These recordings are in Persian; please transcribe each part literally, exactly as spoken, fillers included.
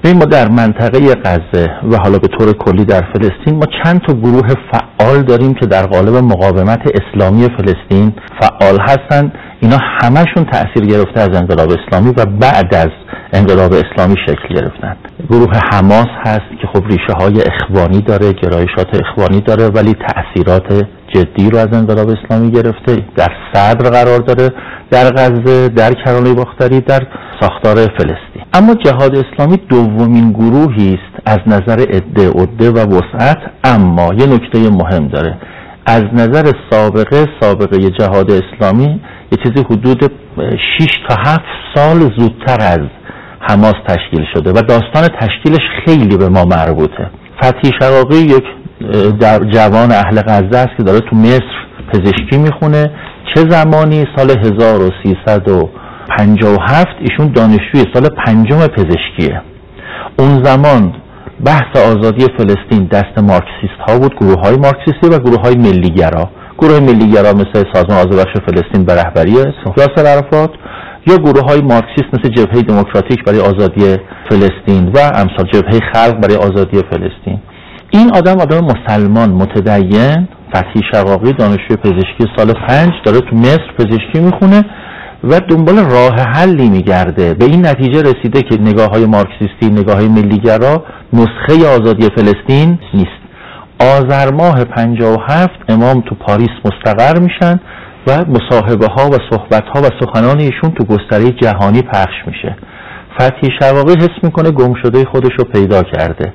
ببین ما در منطقه غزه و حالا به طور کلی در فلسطین ما چند تا گروه فعال داریم که در قالب مقاومت اسلامی فلسطین فعال هستن. اینا همشون تأثیر گرفته از انقلاب اسلامی و بعد از انقلاب اسلامی شکل گرفتن. گروه حماس هست که خب ریشه های اخوانی داره، گرایشات اخوانی داره، ولی تأثیرات جدی رو از انقلاب اسلامی گرفته. در صدر قرار داره، در غزه، در کرانه باختری، در ساختار فلسطین. اما جهاد اسلامی دومین گروهی است از نظر عده عده و وسعت، اما یه نکته مهم داره. از نظر سابقه سابقه جهاد اسلامی یه چیزی حدود شش تا هفت سال زودتر از حماس تشکیل شده و داستان تشکیلش خیلی به ما مربوطه. فتحی شقاقی یک در جوان اهل غزه است که داره تو مصر پزشکی میخونه. چه زمانی؟ سال هزار و سیصد و پنجاه و هفت ایشون دانشجوی سال پنجم پزشکیه. اون زمان بحث آزادی فلسطین دست مارکسیست ها بود، گروه های مارکسیستی و گروه های ملیگرا. گروه ملیگرا مثل سازمان آزادبخش فلسطین به رهبری یاسر عرفات، یا گروه های مارکسیست مثل جبهه دموکراتیک برای آزادی فلسطین و امثال جبهه خلق برای آزادی فلسطین. این آدم آدم مسلمان متدین، فتحی شقاقی، دانشجوی پزشکی سال پنج، داره تو مصر پزشکی میخونه و دنبال راه حلی میگرده. به این نتیجه رسیده که نگاه های مارکسیستی، نگاه های ملیگرا نسخه آزادی فلسطین نیست. آذر ماه پنجاه و هفت امام تو پاریس مستقر میشن و مصاحبه ها و صحبت ها و سخنان ایشون تو گستره جهانی پخش میشه. فتحی شقاقی حس میکنه گم شده خودش رو پیدا کرده،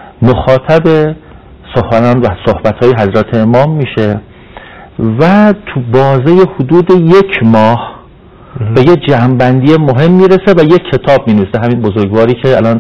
مخاطب سخنان و صحبت های حضرت امام میشه و تو بازه حدود یک ماه به یه جمع‌بندی مهم میرسه و یک کتاب مینویسه. همین بزرگواری که الان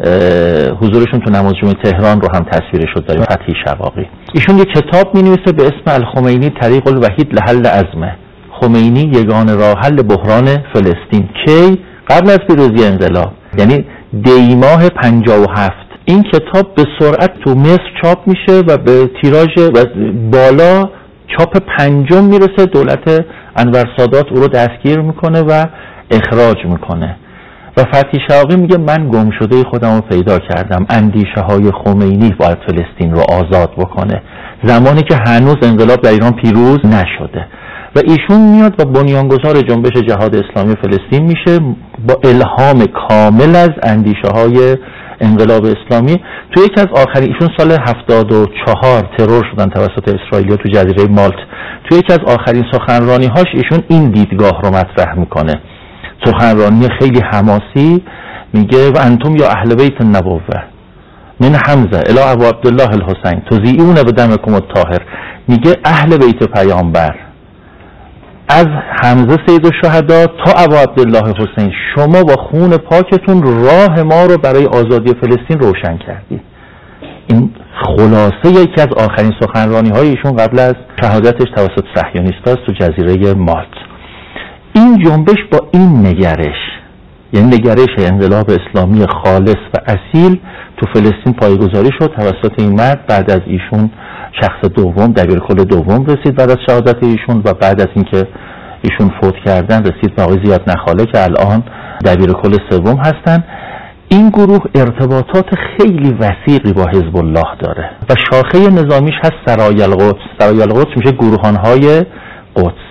حضورشون تو نماز جمعه تهران رو هم تصویرش رو داریم، فتحی شقاقی. ایشون یک کتاب مینویسه به اسم الخمینی طریق الوحید لحل ازمه. خمینی یگانه راه حل بحران فلسطین. کی؟ قبل از پیروزی انقلاب، یعنی دی ماه پنجاه و هفت. این کتاب به سرعت تو مصر چاپ میشه و به تیراژ و بالا چاپ پنجم میرسه. دولت انور سادات او رو دستگیر میکنه و اخراج میکنه و فتحی شقاقی میگه من گم شده خودم رو پیدا کردم. اندیشه های خمینی باید فلسطین رو آزاد بکنه، زمانی که هنوز انقلاب در ایران پیروز نشده. و ایشون میاد و بنیانگذار جنبش جهاد اسلامی فلسطین میشه با الهام کامل از اندیشه های انقلاب اسلامی. تو یکی از آخرین، ایشون سال هفتاد و چهار ترور شدن توسط اسرائیلیا تو جزیره مالت. تو یکی از آخرین سخنرانی هاش ایشون این دیدگاه رو مطرح میکنه، سخنرانی خیلی حماسی. میگه و انتم یا اهل بیت النبوه من حمزه الی ابو عبدالله الحسین تضیعون بدمکم الطاهر. میگه اهل بیت پیامبر از حمزه سید الشهدا تا ابو عبدالله حسین، شما با خون پاکتون راه ما رو برای آزادی فلسطین روشن کردید. این خلاصه یکی از آخرین سخنرانی های ایشون قبل از شهادتش توسط صهیونیست‌ها تو جزیره مالت. این جنبش با این نگرش، یعنی نگرش انقلاب اسلامی خالص و اصیل، تو فلسطین پایه‌گذاری شد توسط این مرد. بعد از ایشون شخص دوم، دبیرکل دوم رسید بعد از شهادت ایشون و بعد از اینکه ایشون فوت کردن رسید به آقای زیاد نخاله که الان دبیرکل سوم هستن. این گروه ارتباطات خیلی وسیقی با حزب الله داره و شاخه نظامیش هست سرای القدس. سرای القدس میشه گروهانهای قدس.